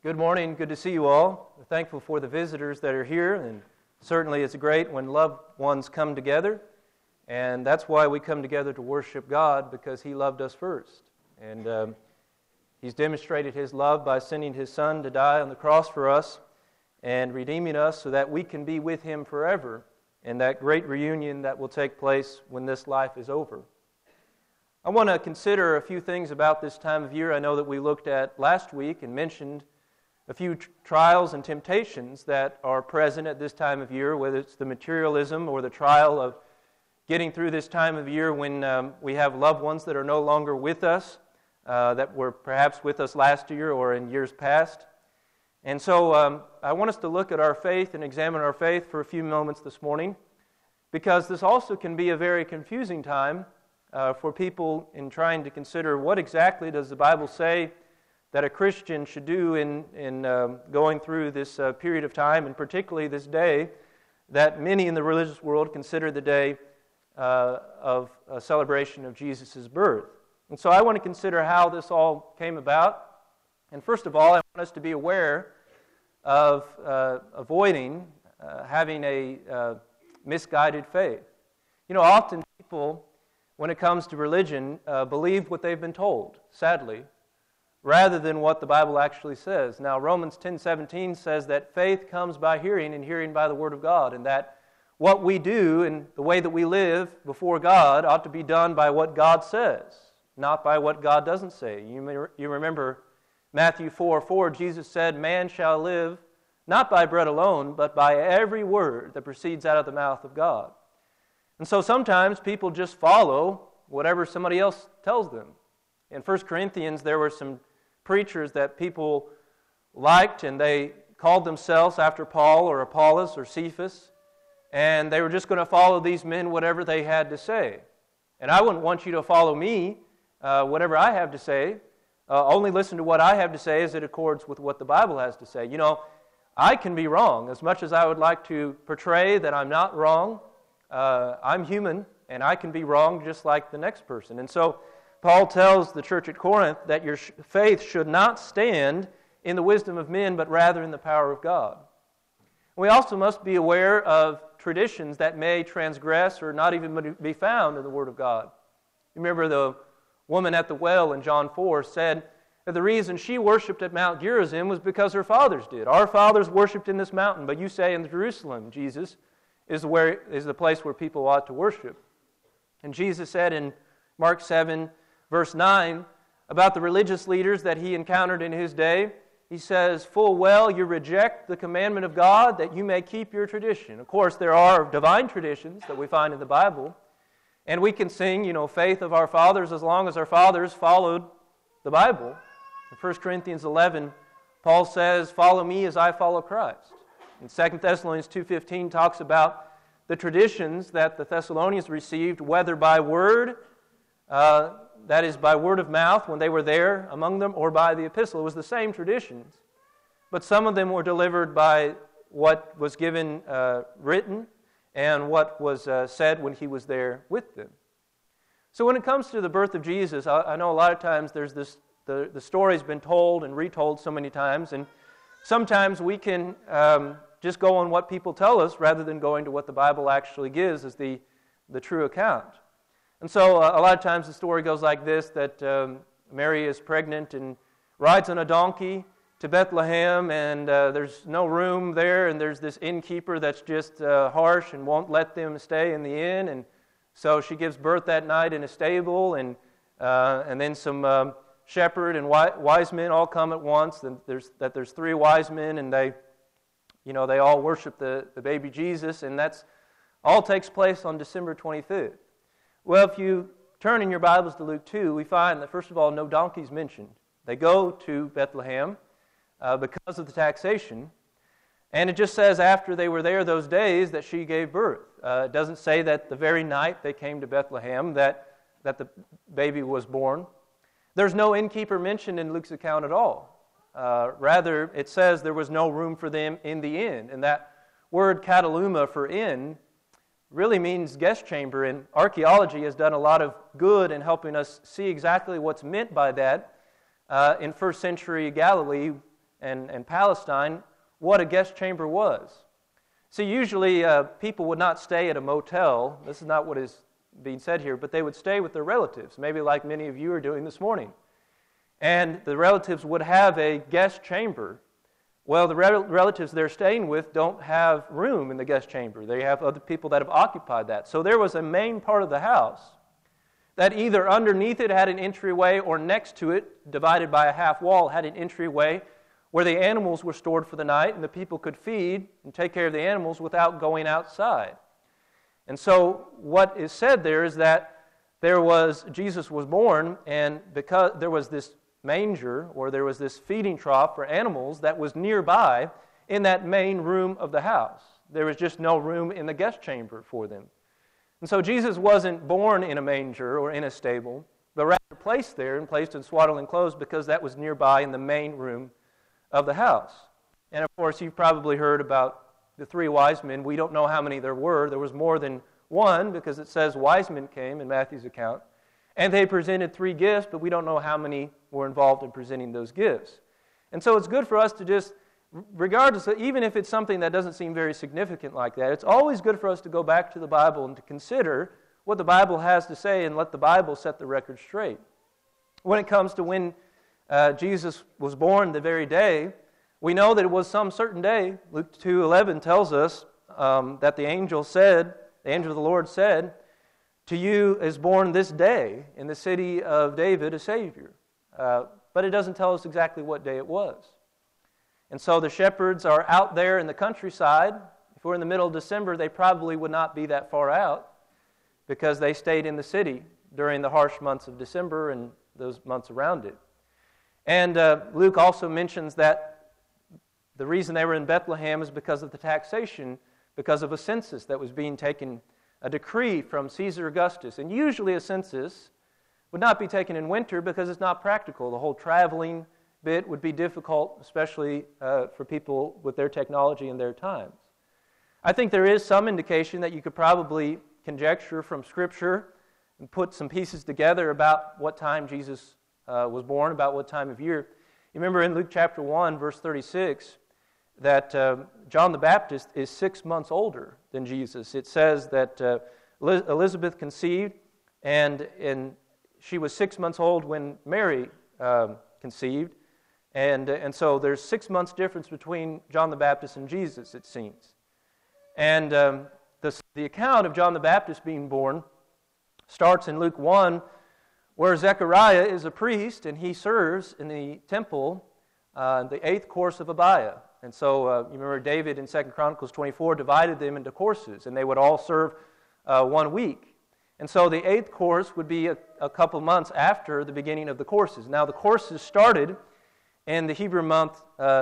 Good morning. Good to see you all. We're thankful for the visitors that are here, and certainly it's great when loved ones come together, and that's why we come together to worship God, because He loved us first. And He's demonstrated His love by sending His Son to die on the cross for us and redeeming us so that we can be with Him forever in that great reunion that will take place when this life is over. I want to consider a few things about this time of year. I know that we looked at last week and mentioned a few trials and temptations that are present at this time of year, whether it's the materialism or the trial of getting through this time of year when we have loved ones that are no longer with us, that were perhaps with us last year or in years past. And so I want us to look at our faith and examine our faith for a few moments this morning, because this also can be a very confusing time for people in trying to consider what exactly does the Bible say that a Christian should do in going through this period of time, and particularly this day that many in the religious world consider the day of a celebration of Jesus' birth. And so I want to consider how this all came about. And first of all, I want us to be aware of avoiding having a misguided faith. You know, often people, when it comes to religion, believe what they've been told, sadly, rather than what the Bible actually says. Now, Romans 10:17 says that faith comes by hearing, and hearing by the Word of God, and that what we do and the way that we live before God ought to be done by what God says, not by what God doesn't say. You remember Matthew 4:4, Jesus said, "Man shall live not by bread alone, but by every word that proceeds out of the mouth of God." And so sometimes people just follow whatever somebody else tells them. In 1 Corinthians, there were some preachers that people liked, and they called themselves after Paul or Apollos or Cephas, and they were just going to follow these men whatever they had to say. And I wouldn't want you to follow me, whatever I have to say. Only listen to what I have to say as it accords with what the Bible has to say. You know, I can be wrong. As much as I would like to portray that I'm not wrong, I'm human, and I can be wrong just like the next person. And so Paul tells the church at Corinth that your faith should not stand in the wisdom of men, but rather in the power of God. We also must be aware of traditions that may transgress or not even be found in the Word of God. Remember the woman at the well in John 4 said that the reason she worshipped at Mount Gerizim was because her fathers did. Our fathers worshipped in this mountain, but you say in Jerusalem, Jesus, is the place where people ought to worship. And Jesus said in Mark 7, verse 9, about the religious leaders that He encountered in His day, He says, "Full well you reject the commandment of God that you may keep your tradition." Of course, there are divine traditions that we find in the Bible, and we can sing, faith of our fathers as long as our fathers followed the Bible. In 1 Corinthians 11, Paul says, "Follow me as I follow Christ." And 2 Thessalonians 2:15 talks about the traditions that the Thessalonians received, whether by word, that is by word of mouth when they were there among them, or by the epistle. It was the same traditions, but some of them were delivered by what was given written and what was said when He was there with them. So when it comes to the birth of Jesus, I know a lot of times there's this, the story's been told and retold so many times, and sometimes we can just go on what people tell us rather than going to what the Bible actually gives as the true account. And so a lot of times the story goes like this, that Mary is pregnant and rides on a donkey to Bethlehem, and there's no room there, and there's this innkeeper that's just harsh and won't let them stay in the inn, and so she gives birth that night in a stable, and then some shepherd and wise men all come at once, and there's three wise men, and they all worship the baby Jesus, and that's all takes place on December 25th. Well, if you turn in your Bibles to Luke 2, we find that, first of all, no donkey's mentioned. They go to Bethlehem because of the taxation, and it just says after they were there those days that she gave birth. It doesn't say that the very night they came to Bethlehem that the baby was born. There's no innkeeper mentioned in Luke's account at all. Rather, it says there was no room for them in the inn, and that word kataluma for inn really means guest chamber, and archaeology has done a lot of good in helping us see exactly what's meant by that. In first century Galilee, and Palestine what a guest chamber was. See, usually people would not stay at a motel. This is not what is being said here, but they would stay with their relatives, maybe like many of you are doing this morning. And the relatives would have a guest chamber. Well, the relatives they're staying with don't have room in the guest chamber. They have other people that have occupied that. So there was a main part of the house that either underneath it had an entryway or next to it, divided by a half wall, had an entryway where the animals were stored for the night and the people could feed and take care of the animals without going outside. And so what is said there is that Jesus was born, and because there was this manger, or there was this feeding trough for animals that was nearby in that main room of the house. There was just no room in the guest chamber for them. And so Jesus wasn't born in a manger or in a stable, but rather placed there and placed in swaddling clothes because that was nearby in the main room of the house. And of course, you've probably heard about the 3 wise men. We don't know how many there were. There was more than one because it says wise men came in Matthew's account. And they presented 3 gifts, but we don't know how many were involved in presenting those gifts. And so it's good for us to just, regardless of, even if it's something that doesn't seem very significant like that, it's always good for us to go back to the Bible and to consider what the Bible has to say and let the Bible set the record straight. When it comes to when Jesus was born the very day, we know that it was some certain day. Luke 2:11 tells us that the angel of the Lord said, "To you is born this day in the city of David a Savior." But it doesn't tell us exactly what day it was. And so the shepherds are out there in the countryside. If we're in the middle of December, they probably would not be that far out because they stayed in the city during the harsh months of December and those months around it. And Luke also mentions that the reason they were in Bethlehem is because of the taxation, because of a census that was being taken, a decree from Caesar Augustus. And usually a census would not be taken in winter because it's not practical. The whole traveling bit would be difficult, especially for people with their technology and their times. I think there is some indication that you could probably conjecture from Scripture and put some pieces together about what time Jesus was born, about what time of year. You remember in Luke chapter 1, verse 36, that John the Baptist is 6 months older than Jesus. It says that Elizabeth conceived, and she was 6 months old when Mary conceived. And so there's 6 months difference between John the Baptist and Jesus, it seems. And the account of John the Baptist being born starts in Luke 1, where Zechariah is a priest, and he serves in the temple the 8th course of Abiah. And so you remember David in 2 Chronicles 24 divided them into courses, and they would all serve 1 week. And so the 8th course would be a couple months after the beginning of the courses. Now the courses started in the Hebrew month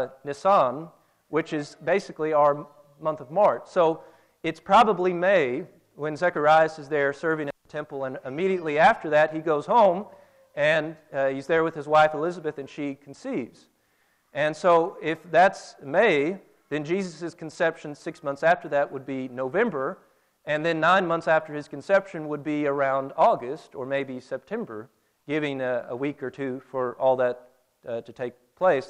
Nisan, which is basically our month of March. So it's probably May when Zechariah is there serving at the temple, and immediately after that he goes home, and he's there with his wife Elizabeth, and she conceives. And so if that's May, then Jesus' conception 6 months after that would be November, and then 9 months after his conception would be around August or maybe September, giving a week or two for all that to take place.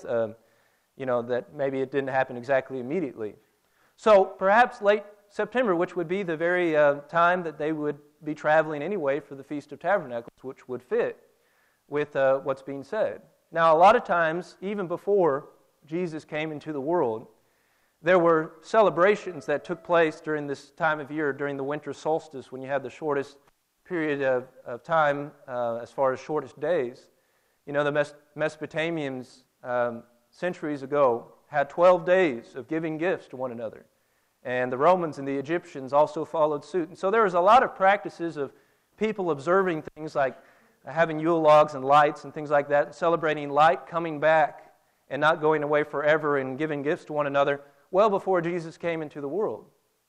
That maybe it didn't happen exactly immediately. So perhaps late September, which would be the very time that they would be traveling anyway for the Feast of Tabernacles, which would fit with what's being said. Now, a lot of times, even before Jesus came into the world, there were celebrations that took place during this time of year, during the winter solstice, when you had the shortest period of time as far as shortest days. You know, the Mesopotamians centuries ago had 12 days of giving gifts to one another. And the Romans and the Egyptians also followed suit. And so there was a lot of practices of people observing things like having Yule logs and lights and things like that, celebrating light coming back and not going away forever and giving gifts to one another well before Jesus came into the world.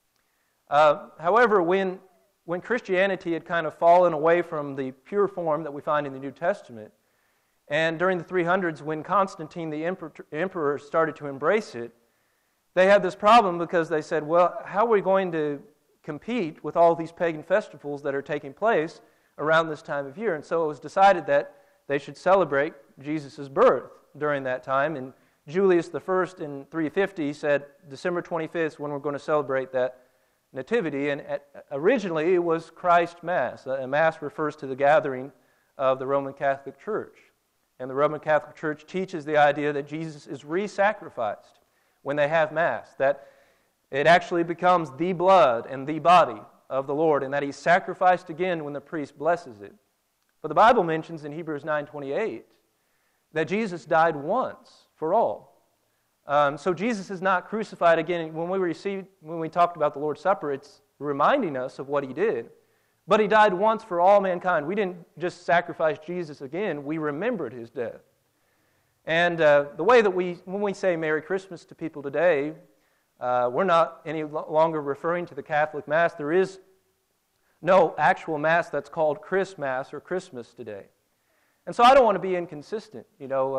However, when Christianity had kind of fallen away from the pure form that we find in the New Testament, and during the 300s when Constantine the emperor started to embrace it, they had this problem because they said, well, how are we going to compete with all these pagan festivals that are taking place around this time of year? And so it was decided that they should celebrate Jesus' birth during that time, and Julius I in 350 said December 25th is when we're going to celebrate that nativity, and originally it was Christ Mass. A Mass refers to the gathering of the Roman Catholic Church. And the Roman Catholic Church teaches the idea that Jesus is re-sacrificed when they have Mass, that it actually becomes the blood and the body of the Lord, and that He's sacrificed again when the priest blesses it. But the Bible mentions in Hebrews 9:28 that Jesus died once for all. So Jesus is not crucified again. When we talked about the Lord's Supper, it's reminding us of what He did. But He died once for all mankind. We didn't just sacrifice Jesus again, we remembered His death. And the way that when we say Merry Christmas to people today, we're not any longer referring to the Catholic Mass. There is no actual Mass that's called Christmas or Christmas today. And so I don't want to be inconsistent.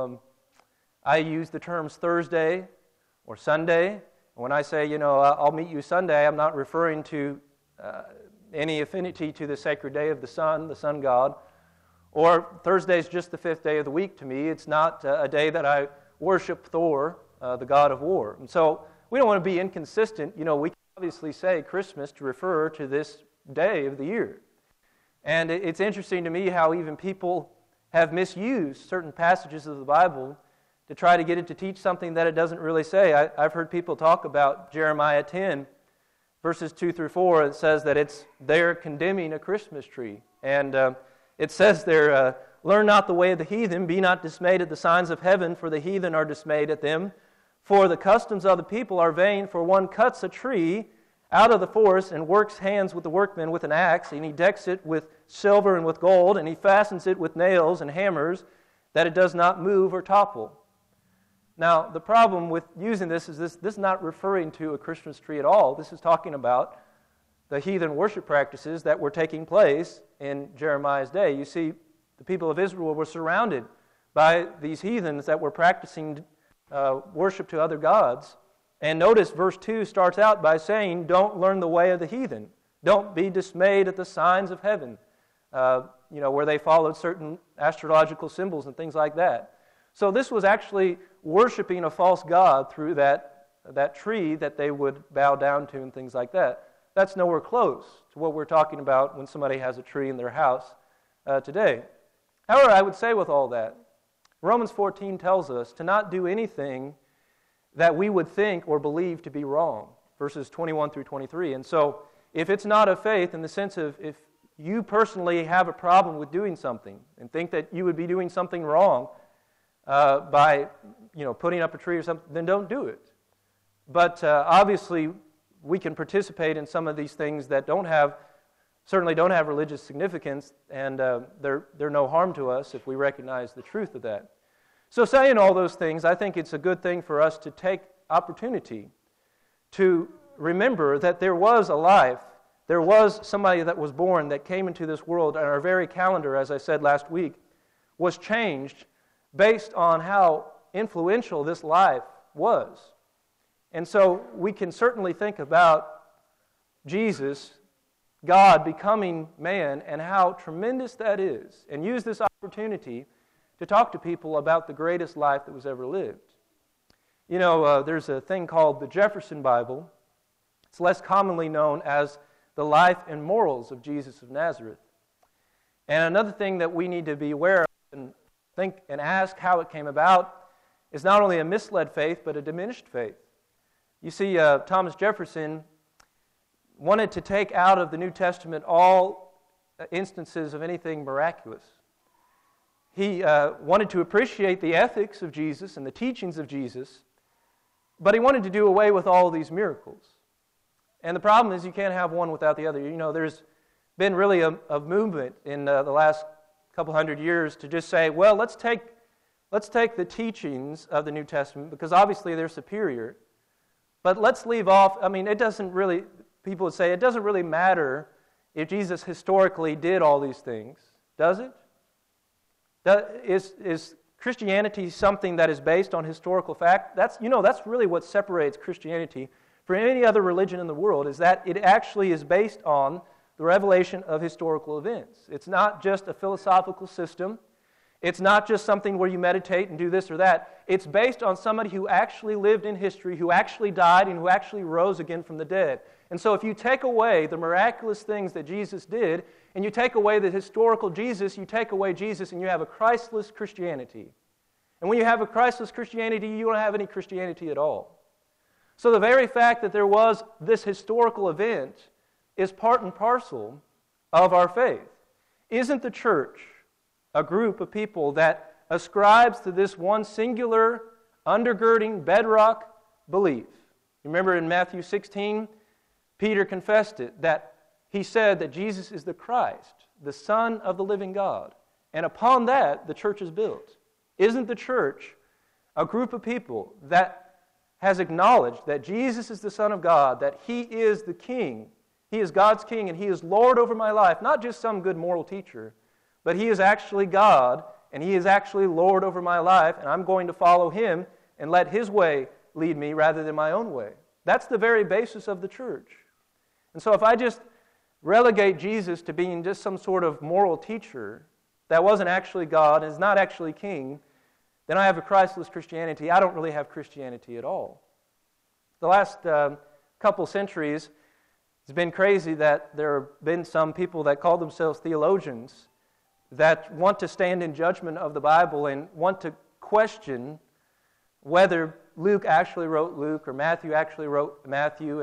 I use the terms Thursday or Sunday. And when I say, I'll meet you Sunday, I'm not referring to any affinity to the sacred day of the sun God. Or Thursday is just the fifth day of the week to me. It's not a day that I worship Thor, the god of war. And so we don't want to be inconsistent. We can obviously say Christmas to refer to this day of the year. And it's interesting to me how even people have misused certain passages of the Bible to try to get it to teach something that it doesn't really say. I've heard people talk about Jeremiah 10, verses 2 through 4. It says that they're condemning a Christmas tree. And it says there, learn not the way of the heathen, be not dismayed at the signs of heaven, for the heathen are dismayed at them. For the customs of the people are vain, for one cuts a tree out of the forest and works hands with the workman with an axe, and he decks it with silver and with gold, and he fastens it with nails and hammers, that it does not move or topple. Now, the problem with using this is this is not referring to a Christmas tree at all. This is talking about the heathen worship practices that were taking place in Jeremiah's day. You see, the people of Israel were surrounded by these heathens that were practicing worship to other gods. And notice verse 2 starts out by saying, don't learn the way of the heathen. Don't be dismayed at the signs of heaven, where they followed certain astrological symbols and things like that. So this was actually worshiping a false god through that tree that they would bow down to and things like that. That's nowhere close to what we're talking about when somebody has a tree in their house today. However, I would say with all that, Romans 14 tells us to not do anything that we would think or believe to be wrong, verses 21 through 23. And so if it's not of faith in the sense of if you personally have a problem with doing something and think that you would be doing something wrong by putting up a tree or something, then don't do it. But obviously we can participate in some of these things that certainly don't have religious significance, and they're no harm to us if we recognize the truth of that. So saying all those things, I think it's a good thing for us to take opportunity to remember that there was a life, there was somebody that was born that came into this world, and our very calendar, as I said last week, was changed based on how influential this life was. And so we can certainly think about Jesus, God becoming man, and how tremendous that is, and use this opportunity to talk to people about the greatest life that was ever lived. There's a thing called the Jefferson Bible. It's less commonly known as the life and morals of Jesus of Nazareth. And another thing that we need to be aware of and think and ask how it came about is not only a misled faith, but a diminished faith. You see, Thomas Jefferson wanted to take out of the New Testament all instances of anything miraculous. He wanted to appreciate the ethics of Jesus and the teachings of Jesus, but he wanted to do away with all of these miracles. And the problem is you can't have one without the other. There's been really a movement in the last couple hundred years to just say, well, let's take the teachings of the New Testament, because obviously they're superior, but let's leave off, people would say, it doesn't really matter if Jesus historically did all these things, does it? Is Christianity something that is based on historical fact? That's really what separates Christianity from any other religion in the world, is that it actually is based on the revelation of historical events. It's not just a philosophical system. It's not just something where you meditate and do this or that. It's based on somebody who actually lived in history, who actually died, and who actually rose again from the dead. And so if you take away the miraculous things that Jesus did, and you take away the historical Jesus, you take away Jesus, and you have a Christless Christianity. And when you have a Christless Christianity, you don't have any Christianity at all. So the very fact that there was this historical event is part and parcel of our faith. Isn't the church a group of people that ascribes to this one singular, undergirding, bedrock belief? Remember in Matthew 16, Peter confessed it, that he said that Jesus is the Christ, the Son of the living God. And upon that, the church is built. Isn't the church a group of people that has acknowledged that Jesus is the Son of God, that He is the King, He is God's King, and He is Lord over my life, not just some good moral teacher, but He is actually God, and He is actually Lord over my life, and I'm going to follow Him and let His way lead me rather than my own way. That's the very basis of the church. And so if I just relegate Jesus to being just some sort of moral teacher that wasn't actually God and is not actually King, then I have a Christless Christianity. I don't really have Christianity at all. The last couple centuries, it's been crazy that there have been some people that call themselves theologians that want to stand in judgment of the Bible and want to question whether Luke actually wrote Luke or Matthew actually wrote Matthew.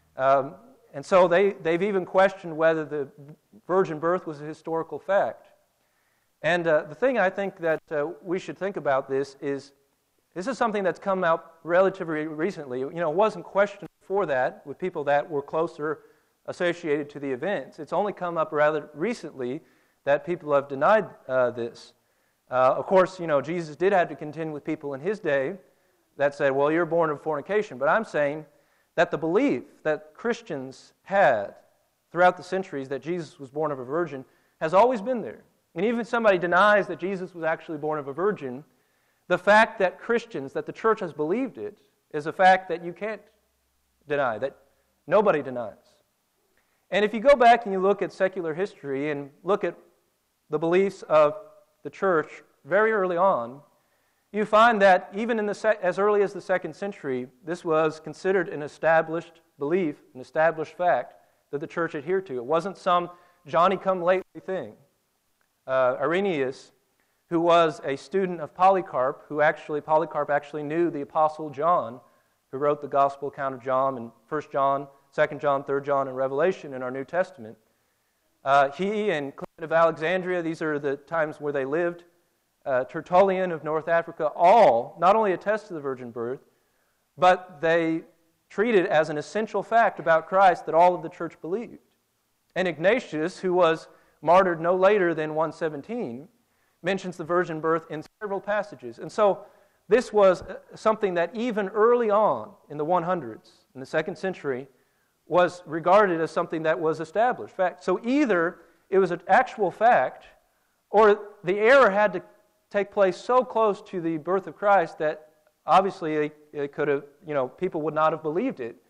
And so they've even questioned whether the virgin birth was a historical fact. And the thing I think that we should think about this is something that's come out relatively recently. It wasn't questioned before that with people that were closer associated to the events. It's only come up rather recently that people have denied this. Of course, Jesus did have to contend with people in His day that said, well, you're born of fornication. But I'm saying that the belief that Christians had throughout the centuries that Jesus was born of a virgin has always been there. And even if somebody denies that Jesus was actually born of a virgin, the fact that Christians, that the church has believed it, is a fact that you can't deny, that nobody denies. And if you go back and you look at secular history and look at the beliefs of the church very early on, you find that even as early as the 2nd century, this was considered an established belief, an established fact that the church adhered to. It wasn't some Johnny-come-lately thing. Irenaeus, who was a student of Polycarp, Polycarp actually knew the Apostle John, who wrote the Gospel account of John and 1 John, 2 John, 3 John, and Revelation in our New Testament. He and Clement of Alexandria, these are the times where they lived, Tertullian of North Africa, all not only attest to the virgin birth, but they treat it as an essential fact about Christ that all of the church believed. And Ignatius, who was martyred no later than 117, mentions the virgin birth in several passages. And so this was something that even early on in the 100s, in the 2nd century, was regarded as something that was established fact. So either it was an actual fact, or the error had to take place so close to the birth of Christ that obviously it could have, people would not have believed it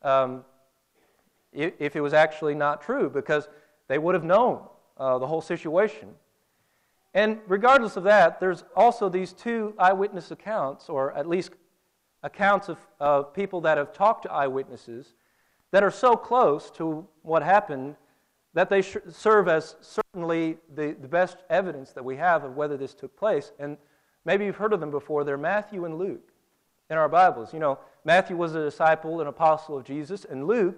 if it was actually not true, because they would have known the whole situation. And regardless of that, there's also these two eyewitness accounts, or at least accounts of people that have talked to eyewitnesses that are so close to what happened that they serve as certainly the best evidence that we have of whether this took place. And maybe you've heard of them before. They're Matthew and Luke in our Bibles. Matthew was a disciple and apostle of Jesus, and Luke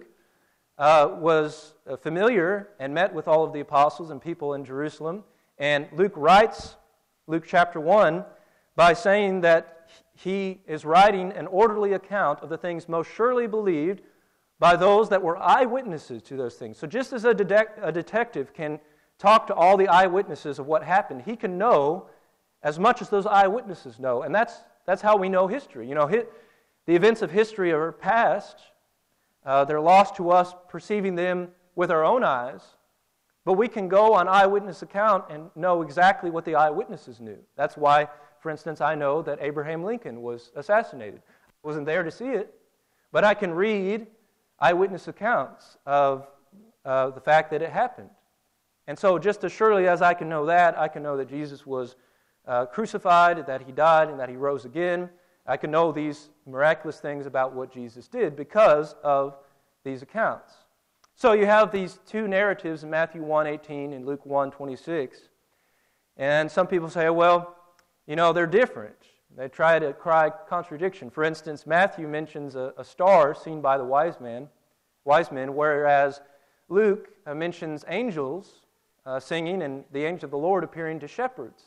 was familiar and met with all of the apostles and people in Jerusalem. And Luke writes, Luke chapter 1, by saying that he is writing an orderly account of the things most surely believed by those that were eyewitnesses to those things. So just as a detective can talk to all the eyewitnesses of what happened, he can know as much as those eyewitnesses know. And that's how we know history. The events of history are past. They're lost to us perceiving them with our own eyes. But we can go on eyewitness account and know exactly what the eyewitnesses knew. That's why, for instance, I know that Abraham Lincoln was assassinated. I wasn't there to see it, but I can read eyewitness accounts of the fact that it happened. And so just as surely as I can know that, I can know that Jesus was crucified, that he died, and that he rose again. I can know these miraculous things about what Jesus did because of these accounts. So you have these two narratives in Matthew 1:18 and Luke 1:26. And some people say, well, they're different. They try to cry contradiction. For instance, Matthew mentions a star seen by the wise men, whereas Luke mentions angels singing and the angel of the Lord appearing to shepherds.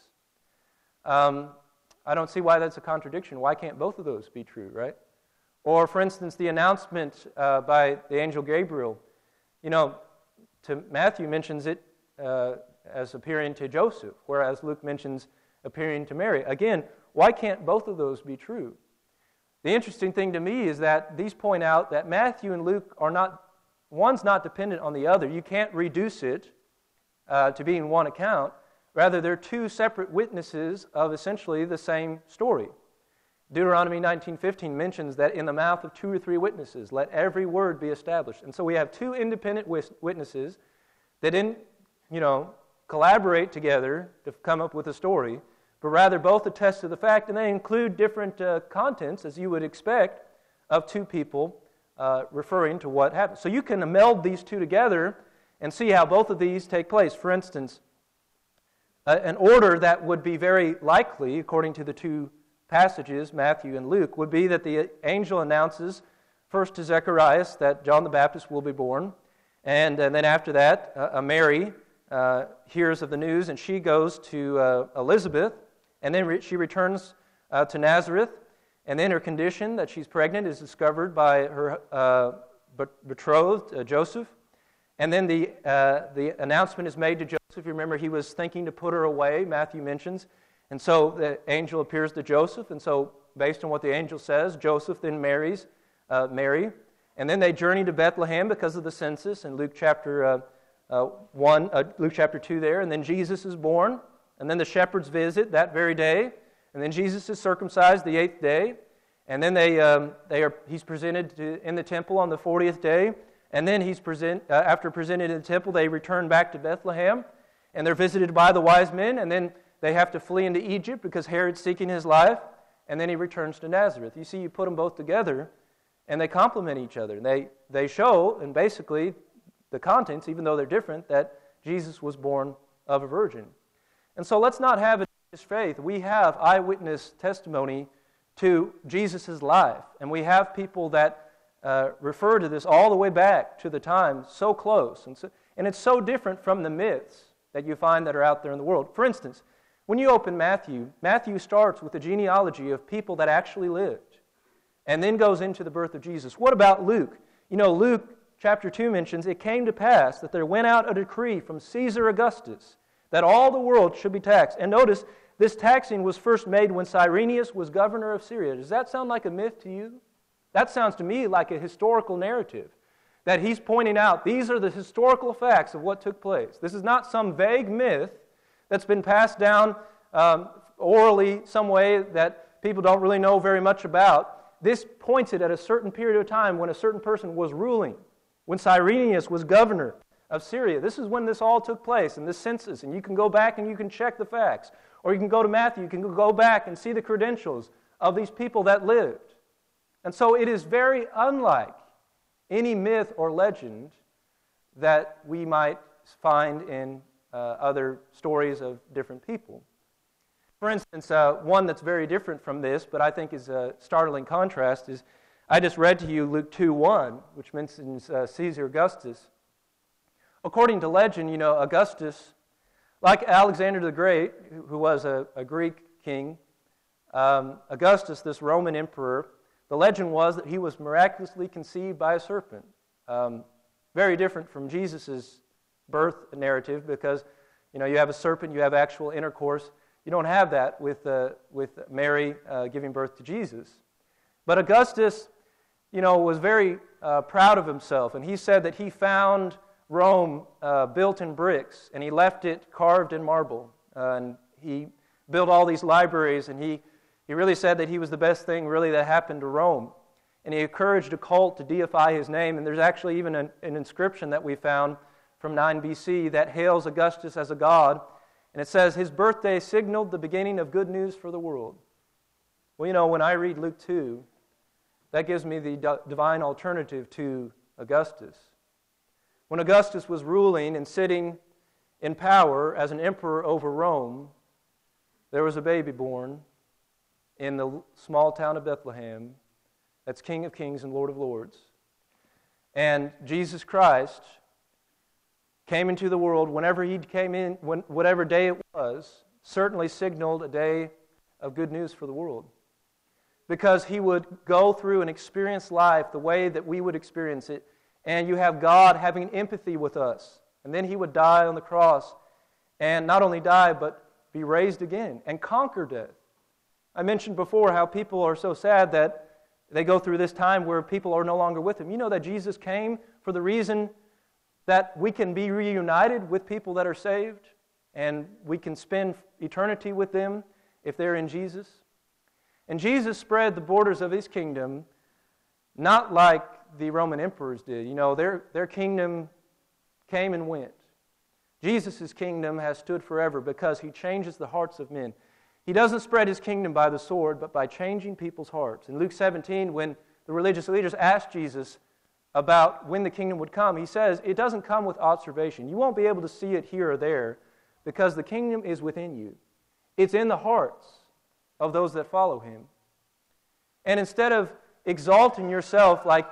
I don't see why that's a contradiction. Why can't both of those be true, right? Or, for instance, the announcement by the angel Gabriel. Matthew mentions it as appearing to Joseph, whereas Luke mentions appearing to Mary. Again, why can't both of those be true? The interesting thing to me is that these point out that Matthew and Luke one's not dependent on the other. You can't reduce it to being one account. Rather, they're two separate witnesses of essentially the same story. Deuteronomy 19:15 mentions that in the mouth of 2 or 3 witnesses, let every word be established. And so we have two independent witnesses that didn't, collaborate together to come up with a story, but rather both attest to the fact, and they include different contents, as you would expect, of two people referring to what happened. So you can meld these two together and see how both of these take place. For instance, an order that would be very likely, according to the two passages, Matthew and Luke, would be that the angel announces first to Zacharias that John the Baptist will be born, and then after that, Mary hears of the news, and she goes to Elizabeth, and then she returns to Nazareth, and then her condition that she's pregnant is discovered by her betrothed, Joseph, and then the announcement is made to Joseph. You remember he was thinking to put her away, Matthew mentions, and so the angel appears to Joseph, and so based on what the angel says, Joseph then marries Mary, and then they journey to Bethlehem because of the census in Luke chapter 2 there, and then Jesus is born, and then the shepherds visit that very day, and then Jesus is circumcised the 8th day, and then he's presented in the temple on the 40th day, and then after presented in the temple, they return back to Bethlehem, and they're visited by the wise men, and then they have to flee into Egypt because Herod's seeking his life, and then he returns to Nazareth. You see, you put them both together, and they complement each other. They show, and basically, the contents, even though they're different, that Jesus was born of a virgin. And so let's not have a Jewish faith. We have eyewitness testimony to Jesus' life, and we have people that refer to this all the way back to the time so close. And it's so different from the myths that you find that are out there in the world. For instance, when you open Matthew starts with a genealogy of people that actually lived and then goes into the birth of Jesus. What about Luke? Luke chapter 2 mentions, it came to pass that there went out a decree from Caesar Augustus that all the world should be taxed. And notice, this taxing was first made when Cyrenius was governor of Syria. Does that sound like a myth to you? That sounds to me like a historical narrative, that he's pointing out these are the historical facts of what took place. This is not some vague myth that's been passed down orally some way that people don't really know very much about. This points it at a certain period of time when a certain person was ruling, when Cyrenius was governor of Syria. This is when this all took place, in this census, and you can go back and you can check the facts. Or you can go to Matthew, you can go back and see the credentials of these people that lived. And so it is very unlike any myth or legend that we might find in other stories of different people. For instance, one that's very different from this, but I think is a startling contrast, is I just read to you Luke 2:1, which mentions Caesar Augustus. According to legend, Augustus, like Alexander the Great, who was a Greek king, Augustus, this Roman emperor, the legend was that he was miraculously conceived by a serpent. Very different from Jesus' birth narrative because, you have a serpent, you have actual intercourse. You don't have that with Mary giving birth to Jesus. But Augustus, was very proud of himself, and he said that he found Rome built in bricks, and he left it carved in marble. And he built all these libraries, and he really said that he was the best thing really that happened to Rome. And he encouraged a cult to deify his name, and there's actually even an inscription that we found from 9 BC that hails Augustus as a god. And it says, his birthday signaled the beginning of good news for the world. Well, when I read Luke 2, that gives me the divine alternative to Augustus. When Augustus was ruling and sitting in power as an emperor over Rome, there was a baby born in the small town of Bethlehem that's King of Kings and Lord of Lords. And Jesus Christ came into the world whenever he came in, whatever day it was, certainly signaled a day of good news for the world. Because he would go through and experience life the way that we would experience it, and you have God having empathy with us. And then he would die on the cross, and not only die, but be raised again and conquer death. I mentioned before how people are so sad that they go through this time where people are no longer with him. You know that Jesus came for the reason that we can be reunited with people that are saved, and we can spend eternity with them if they're in Jesus. And Jesus spread the borders of his kingdom not like the Roman emperors did. Their kingdom came and went. Jesus' kingdom has stood forever because he changes the hearts of men. He doesn't spread his kingdom by the sword, but by changing people's hearts. In Luke 17, when the religious leaders asked Jesus about when the kingdom would come, he says, it doesn't come with observation. You won't be able to see it here or there because the kingdom is within you. It's in the hearts of those that follow him. And instead of exalting yourself like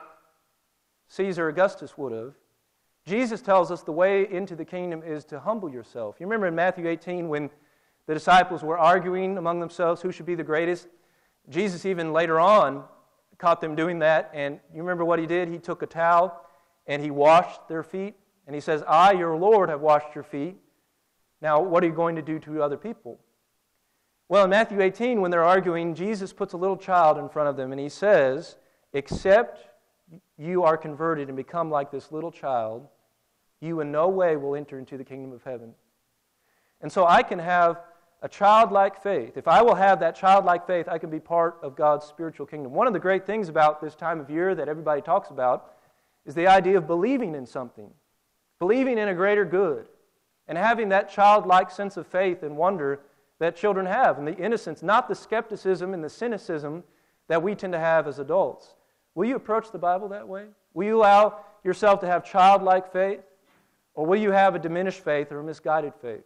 Caesar Augustus would have, Jesus tells us the way into the kingdom is to humble yourself. You remember in Matthew 18 when the disciples were arguing among themselves who should be the greatest? Jesus even later on caught them doing that, and you remember what he did? He took a towel and he washed their feet, and he says, I, your Lord, have washed your feet. Now, what are you going to do to other people? Well, in Matthew 18, when they're arguing, Jesus puts a little child in front of them, and he says, except you are converted and become like this little child, you in no way will enter into the kingdom of heaven. And so I can have a childlike faith. If I will have that childlike faith, I can be part of God's spiritual kingdom. One of the great things about this time of year that everybody talks about is the idea of believing in something, believing in a greater good, and having that childlike sense of faith and wonder that children have, and the innocence, not the skepticism and the cynicism that we tend to have as adults. Will you approach the Bible that way? Will you allow yourself to have childlike faith? Or will you have a diminished faith or a misguided faith?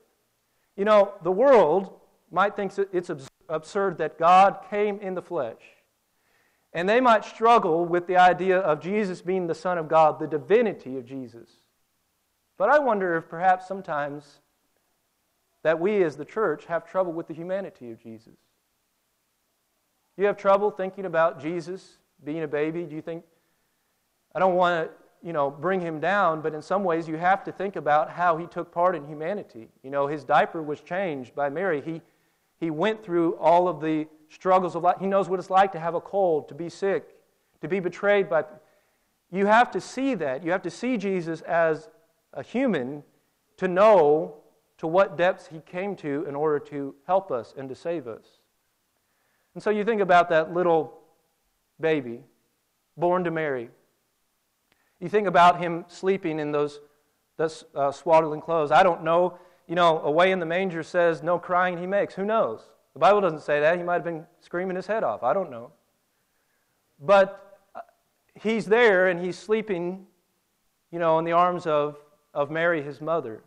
The world might think it's absurd that God came in the flesh. And they might struggle with the idea of Jesus being the Son of God, the divinity of Jesus. But I wonder if perhaps sometimes that we as the church have trouble with the humanity of Jesus. Do you have trouble thinking about Jesus being a baby? Do you think, I don't want to bring him down, but in some ways you have to think about how he took part in humanity. His diaper was changed by Mary. He went through all of the struggles of life. He knows what it's like to have a cold, to be sick, to be betrayed by... You have to see that. You have to see Jesus as a human to know to what depths he came to in order to help us and to save us. And so you think about that little baby born to Mary. You think about him sleeping in those swaddling clothes. I don't know. Away in the manger says, no crying he makes. Who knows? The Bible doesn't say that. He might have been screaming his head off. I don't know. But he's there and he's sleeping, in the arms of Mary, his mother.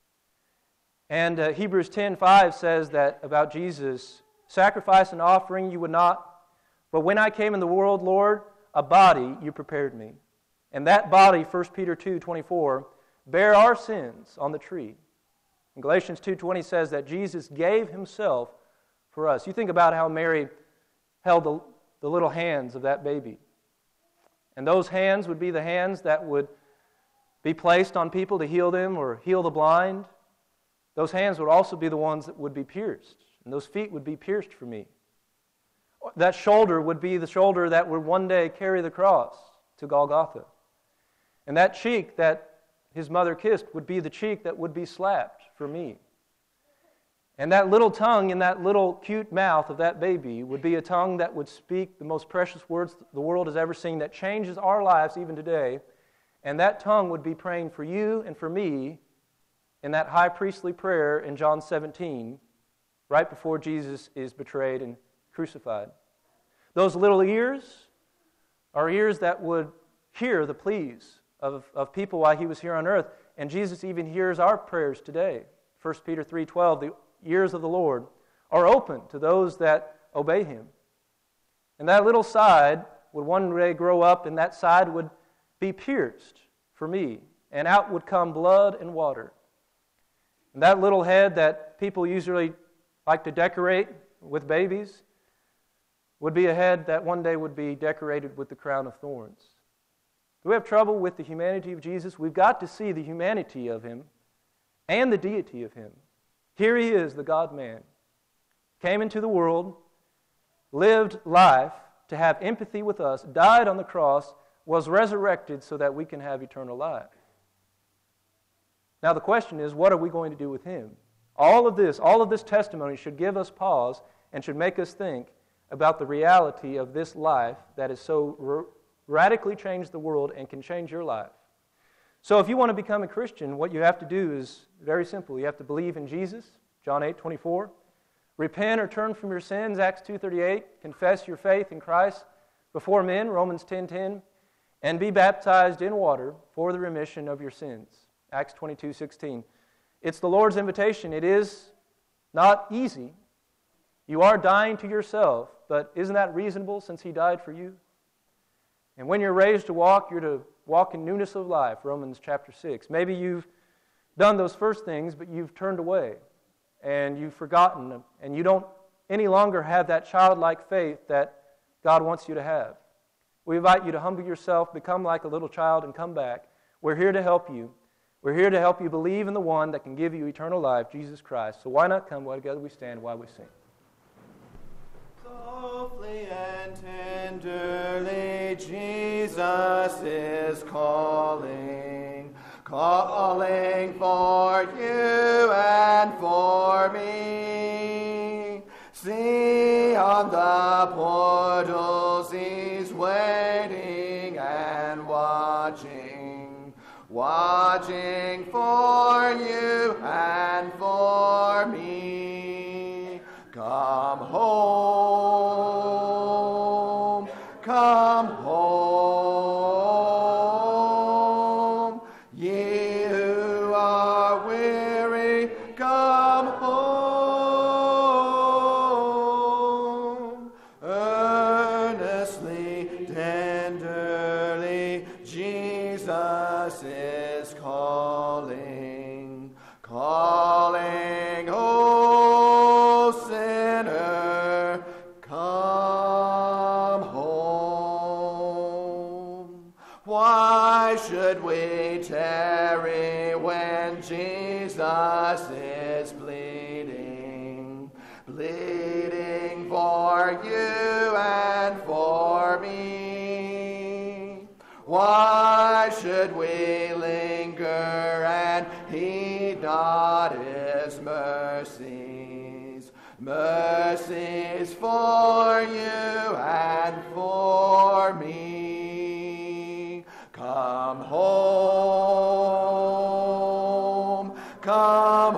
And Hebrews 10:5 says that about Jesus, sacrifice and offering you would not, but when I came in the world, Lord, a body you prepared me. And that body, 1 Peter 2:24, bear our sins on the tree. And Galatians 2:20 says that Jesus gave himself for us. You think about how Mary held the little hands of that baby. And those hands would be the hands that would be placed on people to heal them or heal the blind. Those hands would also be the ones that would be pierced. And those feet would be pierced for me. That shoulder would be the shoulder that would one day carry the cross to Golgotha. And that cheek that his mother kissed would be the cheek that would be slapped for me. And that little tongue in that little cute mouth of that baby would be a tongue that would speak the most precious words the world has ever seen, that changes our lives even today. And that tongue would be praying for you and for me in that high priestly prayer in John 17, right before Jesus is betrayed and crucified. Those little ears are ears that would hear the pleas of people while he was here on earth. And Jesus even hears our prayers today. 1 Peter 3:12, the ears of the Lord are open to those that obey him. And that little side would one day grow up, and that side would be pierced for me, and out would come blood and water. And that little head that people usually like to decorate with babies would be a head that one day would be decorated with the crown of thorns. Do we have trouble with the humanity of Jesus? We've got to see the humanity of him and the deity of him. Here he is, the God-man. Came into the world, lived life to have empathy with us, died on the cross, was resurrected so that we can have eternal life. Now the question is, what are we going to do with him? All of this testimony should give us pause and should make us think about the reality of this life that has so radically changed the world and can change your life. So if you want to become a Christian, what you have to do is very simple. You have to believe in Jesus, John 8:24. Repent or turn from your sins, Acts 2:38. Confess your faith in Christ before men, Romans 10:10. And be baptized in water for the remission of your sins, Acts 22:16. It's the Lord's invitation. It is not easy. You are dying to yourself, but isn't that reasonable since he died for you? And when you're raised to walk, you're to walk in newness of life, Romans chapter 6. Maybe you've done those first things, but you've turned away and you've forgotten them, and you don't any longer have that childlike faith that God wants you to have. We invite you to humble yourself, become like a little child, and come back. We're here to help you. We're here to help you believe in the one that can give you eternal life, Jesus Christ. So why not come while together we stand while we sing? Softly and tenderly Jesus is calling, calling for you and for me. See on the portals he's waiting and watching, watching for you and for me. Come home, come home, ye who are weary, come home. Earnestly, tenderly, Jesus is calling, calling, oh sinner, come home. Why should we tarry when Jesus is bleeding, bleeding for you and for me? Why should we linger and heed not his mercies, mercies for you and for me? Come home, come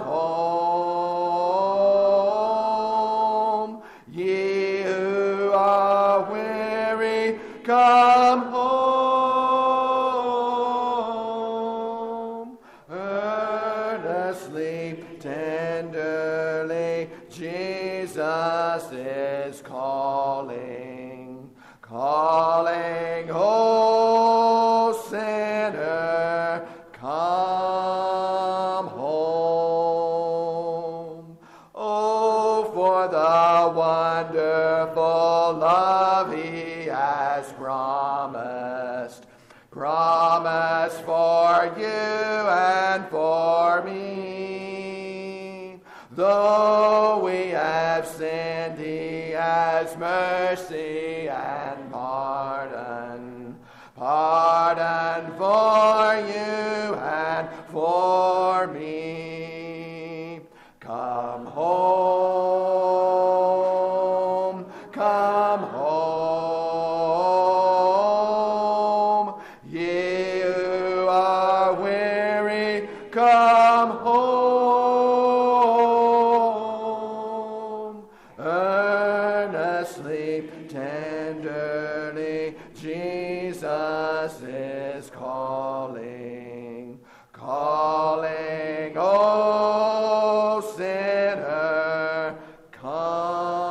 home, ye who are weary, come home. Earnestly, tenderly, Jesus is calling, calling, oh sinner, come home. Oh, for the wonderful love he has promised, promised for you and for me. Though we have sinned, he has mercy and pardon, pardon for you and for me. Come home, come home, ye who are weary, come home. tenderly Jesus is calling, calling, oh sinner, come.